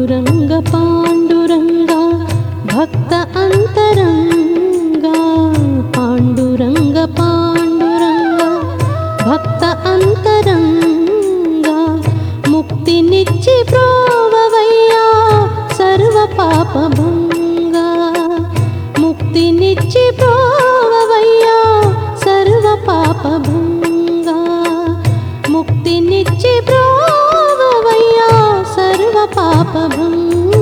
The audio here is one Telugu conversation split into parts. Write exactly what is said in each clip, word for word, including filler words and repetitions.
పాండురంగ పాండురంగ భక్త అంతరంగా పాండురంగ పాండురంగ భక్త అంతరంగా ముక్తినిచ్చి ప్రోవవయ్యా సర్వ పాపభంగా ముక్తినిచ్చి ప్రోవవయ్యా సర్వ పాపభంగా ముక్తినిచ్చి ప్రోవవయ్యా సర్వ పాపభంగా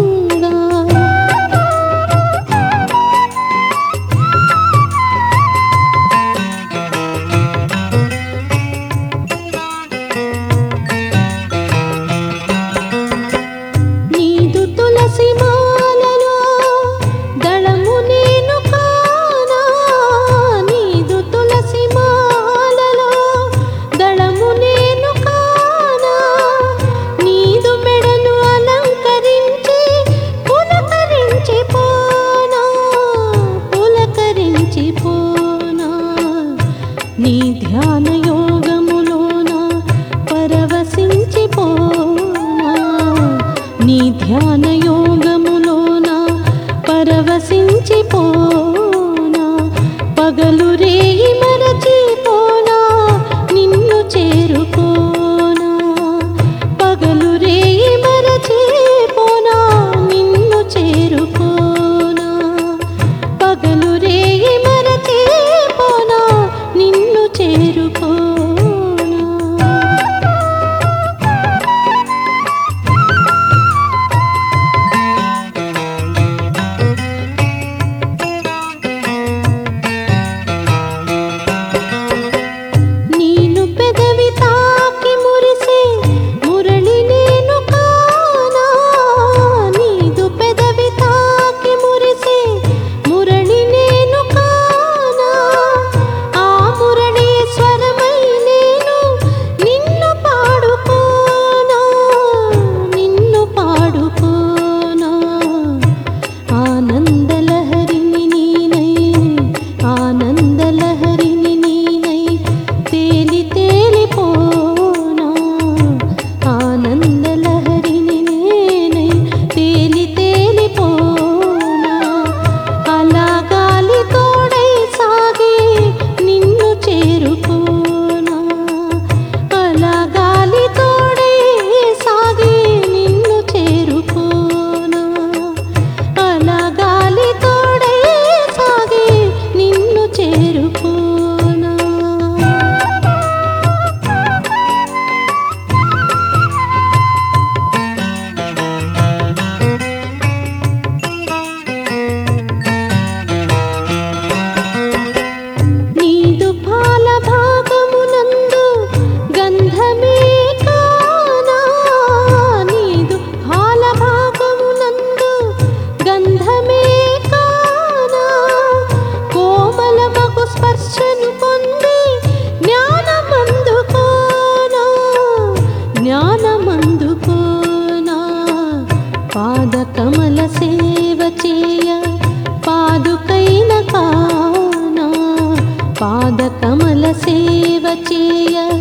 నీదు తులసి మాలలో దళము నేను కానా నీదు తులసి మాలలో దళము నేను కానా నీదు మెడను అలంకరించి పులకరించి పోనా పులకరించి పోనా నీ ధ్యాన యోగములోన పరవశించి పోనా నీ ధ్యాన యోగములోన పరవశించి పోనా పగలు రేయి మరచిపోనా నిన్ను చేరుకోనా పగలు రేయి మరచిపోనా నిన్ను చేరుకోనా పగలు రేయి మరచిపోనా నిన్ను చేరుకోనా నీను పెదవి తాకి మురిసే మురళి నేను కానా నీదు పెదవి తాకి మురిసే మురళి నేను కానా ఆ మురళి స్వరమై నేను నిన్ను పాడుకోనా నిన్ను పాడుకోనా ఆనందలహరిని నీనై ఆనందలహరిని నీనై తేలి తేలిపోనా ఆనందలహరిని నేనై తేలి తేలిపోనా అలా గాలి తోడై సాగి నిన్ను చేరుకోనా అలా గాలి తోడై సాగి నిన్ను చేరుకోనా అలా గాలి తోడై సాగి నిన్ను చేరుకోనా నీదు పాల భాగమునందు గంధమే కానా నీదు పాల భాగమునందు గంధమే కానా కోమలమగు స్పర్శను పొంది జ్ఞానమందుకోనా జ్ఞానమందుకోనా పాదకమల సేవ చేయ పాదుకైన కానా పాదకమల సేవ చేయ